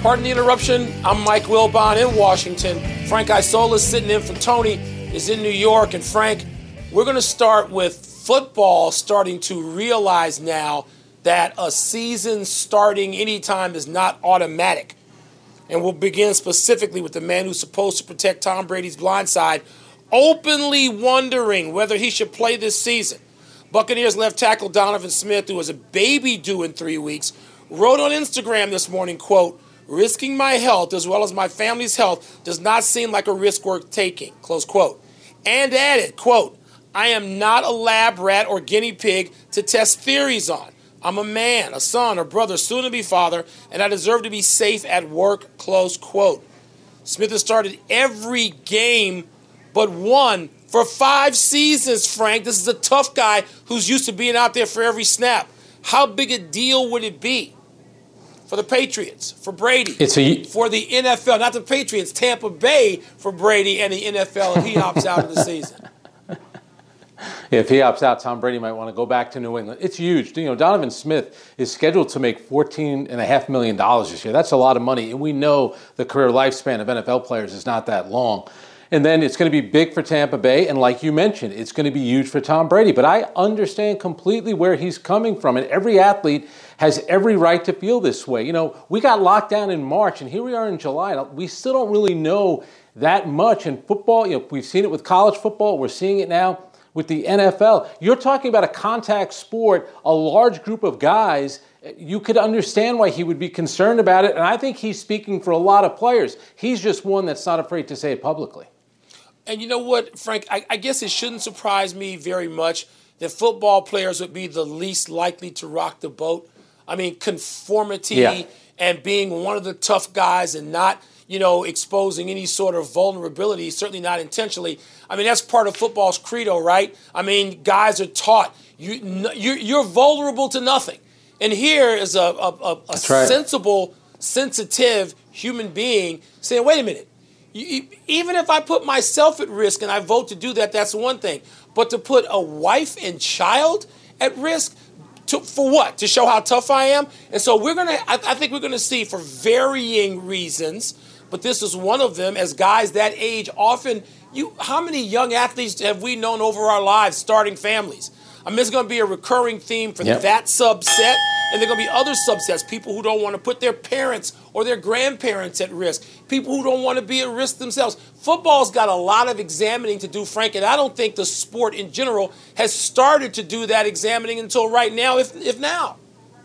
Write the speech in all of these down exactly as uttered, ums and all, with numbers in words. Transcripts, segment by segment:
Pardon the interruption. I'm Mike Wilbon in Washington. Frank Isola sitting in for Tony is in New York. And Frank, we're going to start with football starting to realize now that a season starting anytime is not automatic. And we'll begin specifically with the man who's supposed to protect Tom Brady's blind side, openly wondering whether he should play this season. Buccaneers left tackle Donovan Smith, who has a baby due in three weeks, wrote on Instagram this morning, quote, "Risking my health as well as my family's health does not seem like a risk worth taking," close quote. And added, quote, "I am not a lab rat or guinea pig to test theories on. I'm a man, a son, a brother, soon-to-be father, and I deserve to be safe at work," close quote. Smith has started every game but one for five seasons, Frank. This is a tough guy who's used to being out there for every snap. How big a deal would it be for the Patriots, for Brady, it's a, for the N F L, not the Patriots, Tampa Bay, for Brady and the N F L if he opts out of the season? If he opts out, Tom Brady might want to go back to New England. It's huge. You know, Donovan Smith is scheduled to make fourteen point five million dollars this year. That's a lot of money, and we know the career lifespan of N F L players is not that long. And then it's going to be big for Tampa Bay, and like you mentioned, it's going to be huge for Tom Brady. But I understand completely where he's coming from, and every athlete has every right to feel this way. You know, we got locked down in March, and here we are in July. We still don't really know that much. And football, you know, we've seen it with college football. We're seeing it now with the N F L. You're talking about a contact sport, a large group of guys. You could understand why he would be concerned about it, and I think he's speaking for a lot of players. He's just one that's not afraid to say it publicly. And you know what, Frank, I, I guess it shouldn't surprise me very much that football players would be the least likely to rock the boat. I mean, conformity yeah. and being one of the tough guys and not, you know, exposing any sort of vulnerability, certainly not intentionally. I mean, that's part of football's credo, right? I mean, guys are taught you, you're, you're vulnerable to nothing. And here is a, a, a, a right. sensible, sensitive human being saying, wait a minute, you, even if I put myself at risk and I vote to do that, that's one thing. But to put a wife and child at risk, to, for what? To show how tough I am? And so we're going to, I, I think we're going to see for varying reasons, but this is one of them, as guys that age often, you, how many young athletes have we known over our lives starting families? I mean, it's going to be a recurring theme for yep. that subset, and there are going to be other subsets, people who don't want to put their parents or their grandparents at risk, people who don't want to be at risk themselves. Football's got a lot of examining to do, Frank, and I don't think the sport in general has started to do that examining until right now, if if now.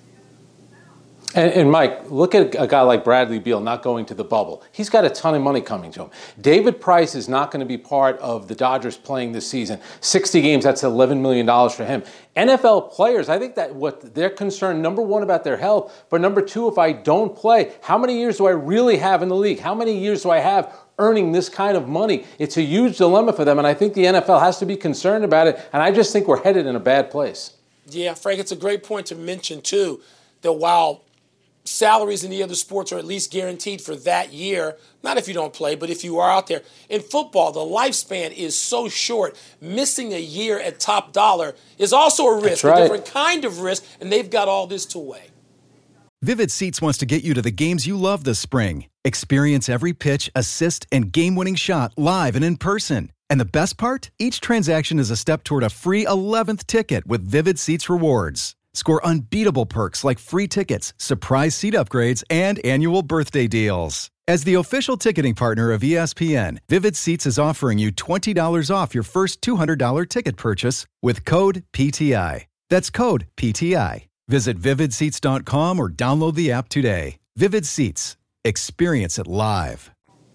And, and Mike, look at a guy like Bradley Beal not going to the bubble. He's got a ton of money coming to him. David Price is not going to be part of the Dodgers playing this season. sixty games, that's eleven million dollars for him. N F L players, I think that what they're concerned, number one, about their health, but number two, if I don't play, how many years do I really have in the league? How many years do I have earning this kind of money? It's a huge dilemma for them, and I think the N F L has to be concerned about it, and I just think we're headed in a bad place. Yeah, Frank, it's a great point to mention, too, that while salaries in the other sports are at least guaranteed for that year, not if you don't play, but if you are out there. In football, the lifespan is so short. Missing a year at top dollar is also a risk, right. a different kind of risk, and they've got all this to weigh. Vivid Seats wants to get you to the games you love this spring. Experience every pitch, assist, and game-winning shot live and in person. And the best part? Each transaction is a step toward a free eleventh ticket with Vivid Seats rewards. Score unbeatable perks like free tickets, surprise seat upgrades, and annual birthday deals. As the official ticketing partner of E S P N, Vivid Seats is offering you twenty dollars off your first two hundred dollars ticket purchase with code P T I. That's code P T I. Visit vivid seats dot com or download the app today. Vivid Seats. Experience it live.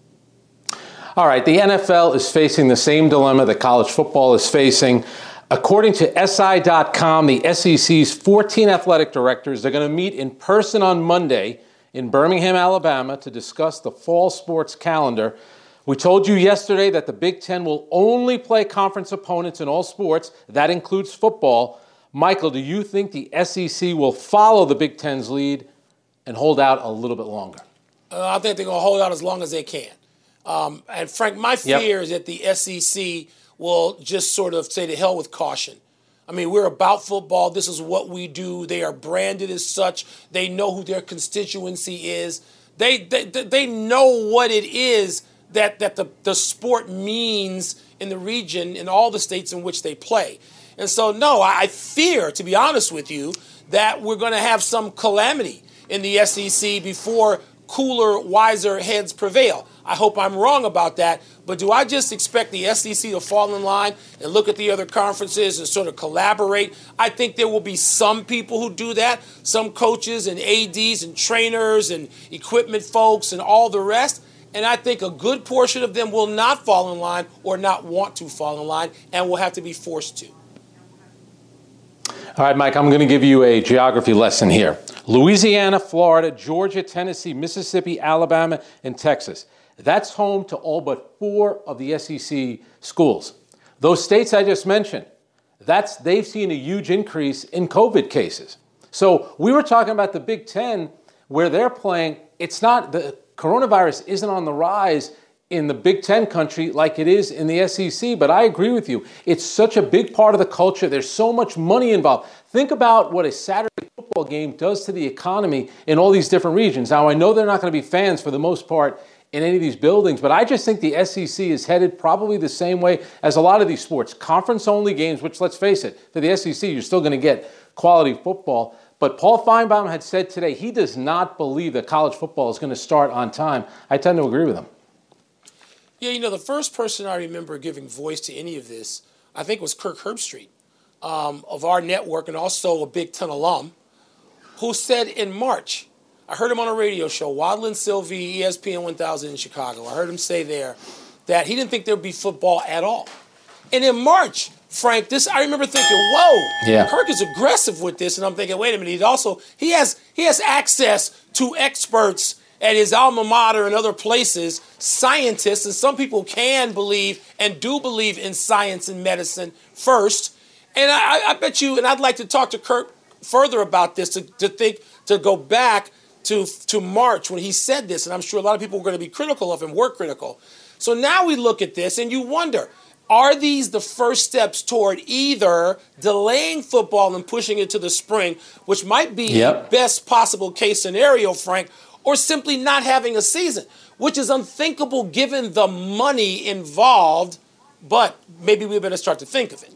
All right, the N F L is facing the same dilemma that college football is facing. According to S I dot com, the S E C's fourteen athletic directors are going to meet in person on Monday in Birmingham, Alabama, to discuss the fall sports calendar. We told you yesterday that the Big Ten will only play conference opponents in all sports. That includes football. Michael, do you think the S E C will follow the Big Ten's lead and hold out a little bit longer? Uh, I think they're going to hold out as long as they can. Um, and, Frank, my fear yep. is that the S E C will just sort of say to hell with caution. I mean, we're about football. This is what we do. They are branded as such. They know who their constituency is. They they, they know what it is that, that the, the sport means in the region, in all the states in which they play. And so, no, I fear, to be honest with you, that we're going to have some calamity in the S E C before cooler, wiser heads prevail. I hope I'm wrong about that, but do I just expect the S E C to fall in line and look at the other conferences and sort of collaborate? I think there will be some people who do that, some coaches and A Ds and trainers and equipment folks and all the rest, and I think a good portion of them will not fall in line or not want to fall in line and will have to be forced to. All right, Mike, I'm going to give you a geography lesson here. Louisiana, Florida, Georgia, Tennessee, Mississippi, Alabama, and Texas. That's home to all but four of the S E C schools. Those states I just mentioned, that's they've seen a huge increase in COVID cases. So we were talking about the Big Ten where they're playing. It's not, the coronavirus isn't on the rise in the Big Ten country like it is in the S E C, but I agree with you. It's such a big part of the culture. There's so much money involved. Think about what a Saturday football game does to the economy in all these different regions. Now, I know they're not going to be fans for the most part in any of these buildings, but I just think the S E C is headed probably the same way as a lot of these sports. Conference-only games, which, let's face it, for the S E C, you're still going to get quality football. But Paul Feinbaum had said today he does not believe that college football is going to start on time. I tend to agree with him. Yeah, you know, the first person I remember giving voice to any of this, I think, was Kirk Herbstreit um, of our network and also a Big Ten alum, who said in March, I heard him on a radio show, Waddle and Sylvie, E S P N one thousand in Chicago. I heard him say there that he didn't think there would be football at all. And in March, Frank, this I remember thinking, whoa, yeah. Kirk is aggressive with this. And I'm thinking, wait a minute, he also he has he has access to experts at his alma mater and other places, scientists, and some people can believe and do believe in science and medicine first. And I, I bet you, and I'd like to talk to Kirk further about this, to, to think, to go back to, to March when he said this, and I'm sure a lot of people were going to be critical of him, were critical. So now we look at this and you wonder, are these the first steps toward either delaying football and pushing it to the spring, which might be yep. the best possible case scenario, Frank, or simply not having a season, which is unthinkable given the money involved, but maybe we better start to think of it.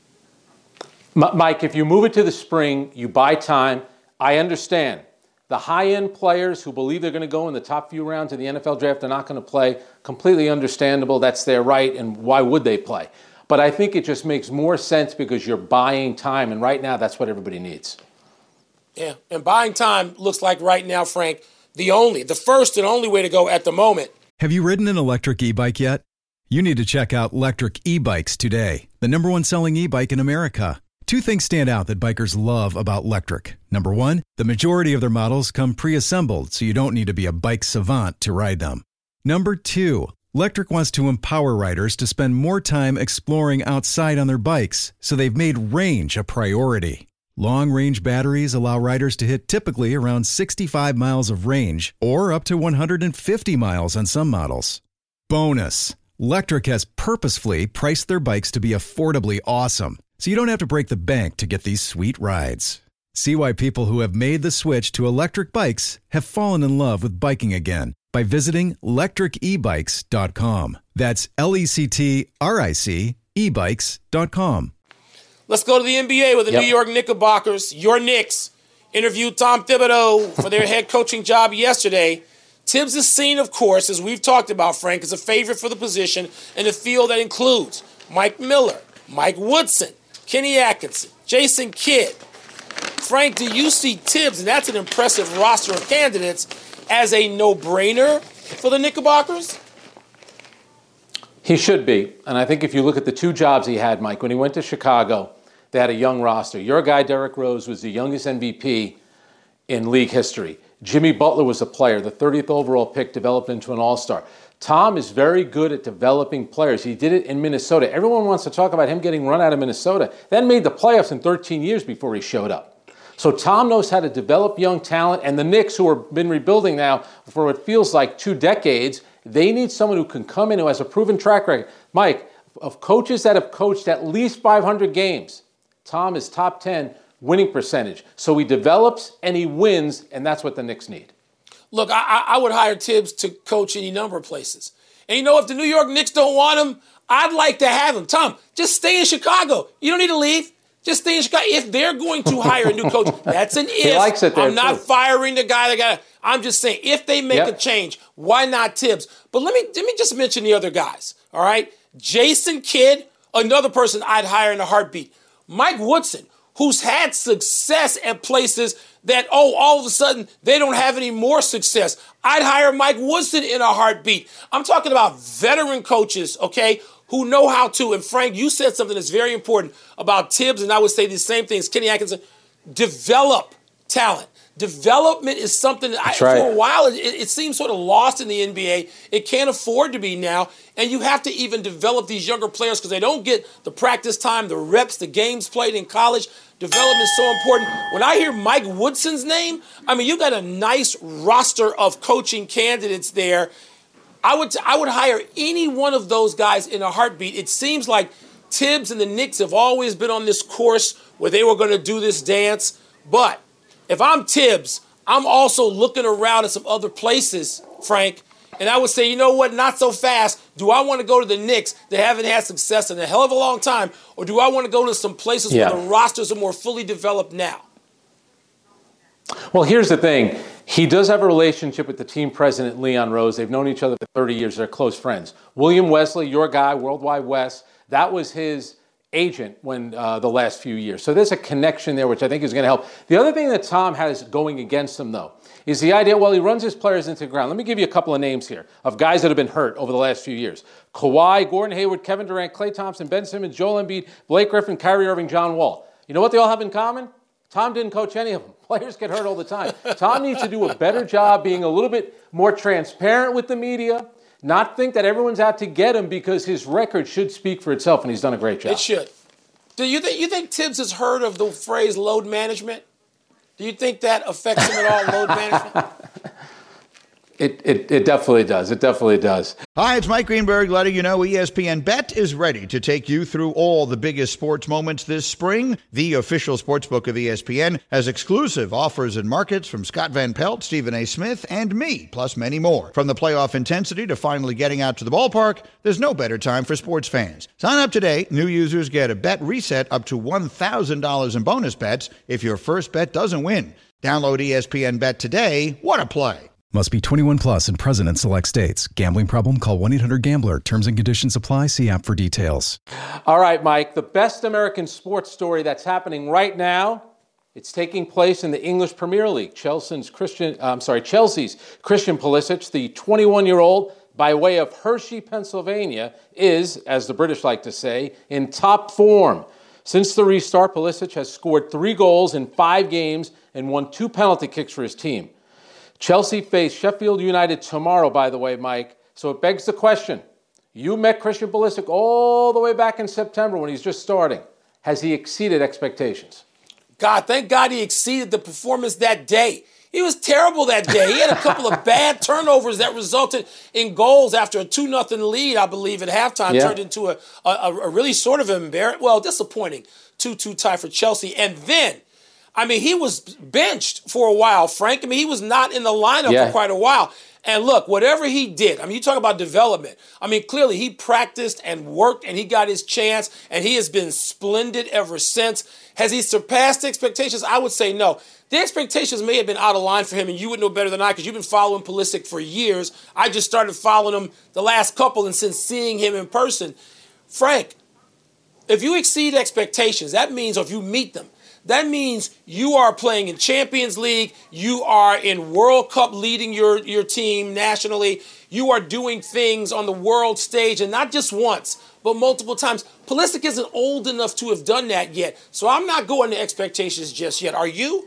Mike, if you move it to the spring, you buy time. I understand. The high-end players who believe they're going to go in the top few rounds of the N F L draft are not going to play. Completely understandable. That's their right, and why would they play? But I think it just makes more sense because you're buying time, and right now that's what everybody needs. Yeah, and buying time looks like right now, Frank, the only, the first and only way to go at the moment. Have you ridden an electric e-bike yet? You need to check out Lectric E-Bikes today, the number one selling e-bike in America. Two things stand out that bikers love about Lectric. Number one, the majority of their models come pre-assembled, so you don't need to be a bike savant to ride them. Number two, Lectric wants to empower riders to spend more time exploring outside on their bikes, so they've made range a priority. Long-range batteries allow riders to hit typically around sixty-five miles of range, or up to one hundred fifty miles on some models. Bonus, Lectric has purposefully priced their bikes to be affordably awesome, so you don't have to break the bank to get these sweet rides. See why people who have made the switch to electric bikes have fallen in love with biking again by visiting lectric e bikes dot com. That's L E C T R I C e bikes dot com. Let's go to the N B A with the yep. New York Knickerbockers. Your Knicks interviewed Tom Thibodeau for their head coaching job yesterday. Tibbs is seen, of course, as we've talked about, Frank, as a favorite for the position in a field that includes Mike Miller, Mike Woodson, Kenny Atkinson, Jason Kidd. Frank, do you see Tibbs, and that's an impressive roster of candidates, as a no-brainer for the Knickerbockers? He should be. And I think if you look at the two jobs he had, Mike, when he went to Chicago, they had a young roster. Your guy, Derrick Rose, was the youngest M V P in league history. Jimmy Butler was a player, the thirtieth overall pick, developed into an all-star. Tom is very good at developing players. He did it in Minnesota. Everyone wants to talk about him getting run out of Minnesota. Then made the playoffs in thirteen years before he showed up. So Tom knows how to develop young talent, and the Knicks, who have been rebuilding now for what feels like two decades, they need someone who can come in who has a proven track record. Mike, of coaches that have coached at least five hundred games, Tom is top ten winning percentage. So he develops and he wins, and that's what the Knicks need. Look, I, I would hire Tibbs to coach any number of places. And you know, if the New York Knicks don't want him, I'd like to have him. Tom, just stay in Chicago. You don't need to leave. Just stay in Chicago. If they're going to hire a new coach, that's an if. He likes it there, I'm not too. firing the guy that got it. I'm just saying, if they make Yep. a change, why not Tibbs? But let me let me just mention the other guys, all right? Jason Kidd, another person I'd hire in a heartbeat. Mike Woodson, who's had success at places that, oh, all of a sudden, they don't have any more success. I'd hire Mike Woodson in a heartbeat. I'm talking about veteran coaches, okay, who know how to, and Frank, you said something that's very important about Tibbs, and I would say the same thing as Kenny Atkinson, develop talent. Development is something that I, right. for a while, it, it seems sort of lost in the N B A. It can't afford to be now, and you have to even develop these younger players because they don't get the practice time, the reps, the games played in college. Development is so important. When I hear Mike Woodson's name, I mean, you got a nice roster of coaching candidates there. I would I would hire any one of those guys in a heartbeat. It seems like Tibbs and the Knicks have always been on this course where they were going to do this dance. But if I'm Tibbs, I'm also looking around at some other places, Frank, and I would say, you know what, not so fast. Do I want to go to the Knicks that haven't had success in a hell of a long time, or do I want to go to some places Yeah. where the rosters are more fully developed now? Well, here's the thing. He does have a relationship with the team president, Leon Rose. They've known each other for thirty years. They're close friends. William Wesley, your guy, Worldwide West, that was his agent when uh, the last few years. So there's a connection there, which I think is going to help. The other thing that Tom has going against him, though, is the idea, well, he runs his players into the ground. Let me give you a couple of names here of guys that have been hurt over the last few years. Kawhi, Gordon Hayward, Kevin Durant, Klay Thompson, Ben Simmons, Joel Embiid, Blake Griffin, Kyrie Irving, John Wall. You know what they all have in common? Tom didn't coach any of them. Players get hurt all the time. Tom needs to do a better job being a little bit more transparent with the media, not think that everyone's out to get him because his record should speak for itself, and he's done a great job. It should. Do you think you think Tibbs has heard of the phrase load management? Do you think that affects him at all, load management? It, it it definitely does. It definitely does. Hi, it's Mike Greenberg letting you know E S P N Bet is ready to take you through all the biggest sports moments this spring. The official sportsbook of E S P N has exclusive offers and markets from Scott Van Pelt, Stephen A. Smith, and me, plus many more. From the playoff intensity to finally getting out to the ballpark, there's no better time for sports fans. Sign up today. New users get a bet reset up to one thousand dollars in bonus bets if your first bet doesn't win. Download E S P N Bet today. What a play. Must be twenty-one plus and present in select states. Gambling problem? Call one eight hundred gambler. Terms and conditions apply. See app for details. All right, Mike, the best American sports story that's happening right now, it's taking place in the English Premier League. Chelsea's Christian, I'm sorry, Chelsea's Christian Pulisic, the twenty-one-year-old by way of Hershey, Pennsylvania, is, as the British like to say, in top form. Since the restart, Pulisic has scored three goals in five games and won two penalty kicks for his team. Chelsea face Sheffield United tomorrow, by the way, Mike. So it begs the question. You met Christian Pulisic all the way back in September when he's just starting. Has he exceeded expectations? God, thank God he exceeded the performance that day. He was terrible that day. He had a couple of bad turnovers that resulted in goals after a two nothing lead, I believe, at halftime. Yeah. Turned into a, a, a really sort of embarrassing, well, disappointing two two tie for Chelsea. And then, I mean, he was benched for a while, Frank. I mean, he was not in the lineup yeah. for quite a while. And look, whatever he did, I mean, you talk about development. I mean, clearly he practiced and worked and he got his chance and he has been splendid ever since. Has he surpassed expectations? I would say no. The expectations may have been out of line for him, and you would know better than I because you've been following Pulisic for years. I just started following him the last couple and since seeing him in person. Frank, if you exceed expectations, that means, or if you meet them, that means you are playing in Champions League, you are in World Cup leading your, your team nationally, you are doing things on the world stage, and not just once, but multiple times. Pulisic isn't old enough to have done that yet, so I'm not going to expectations just yet. Are you?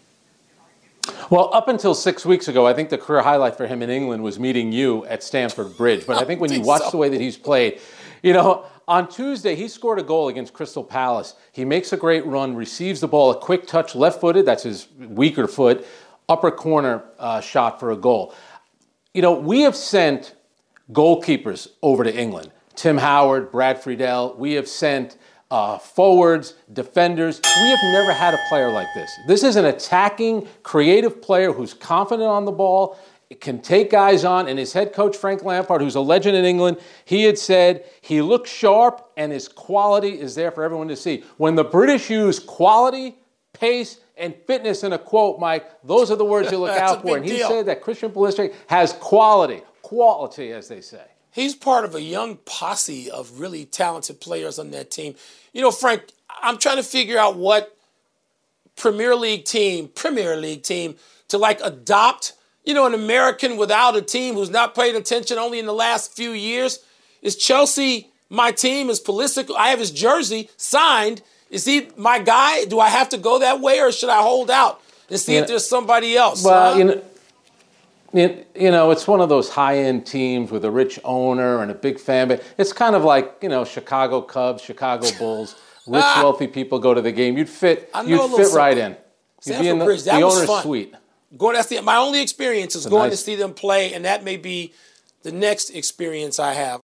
Well, up until six weeks ago, I think the career highlight for him in England was meeting you at Stamford Bridge. But I think when you watch so. the way that he's played, you know, on Tuesday, he scored a goal against Crystal Palace. He makes a great run, receives the ball, a quick touch, left-footed, that's his weaker foot, upper corner uh, shot for a goal. You know, we have sent goalkeepers over to England. Tim Howard, Brad Friedel. We have sent uh, forwards, defenders. We have never had a player like this. This is an attacking, creative player who's confident on the ball, can take guys on, and his head coach, Frank Lampard, who's a legend in England, he had said he looks sharp and his quality is there for everyone to see. When the British use quality, pace, and fitness in a quote, Mike, those are the words you look out for. And he deal. said that Christian Pulisic has quality, quality, as they say. He's part of a young posse of really talented players on that team. You know, Frank, I'm trying to figure out what Premier League team, Premier League team, to like adopt, you know, an American without a team who's not paid attention only in the last few years. Is Chelsea my team? Is Pulisic? I have his jersey signed. Is he my guy? Do I have to go that way, or should I hold out and see you if know, there's somebody else? Well, huh? you know. It, you know, it's one of those high-end teams with a rich owner and a big fan base. It's kind of like, you know, Chicago Cubs, Chicago Bulls. Rich, wealthy people go to the game. You'd fit. You'd fit right in. You'd be in the, Bridge, that the was owner's fun. suite. Going, that's the, my only experience is going nice. to see them play, and that may be the next experience I have.